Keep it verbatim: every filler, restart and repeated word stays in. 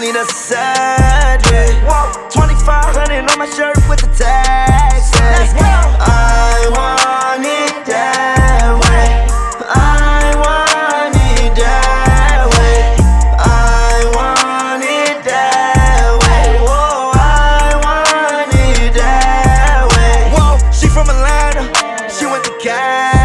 money, that's a sad way. twenty-five hundred on my shirt with the tags. I want it that way. I want it that way. I want it that way. Whoa, I want it that way. Whoa, she from Atlanta, she went to Cal.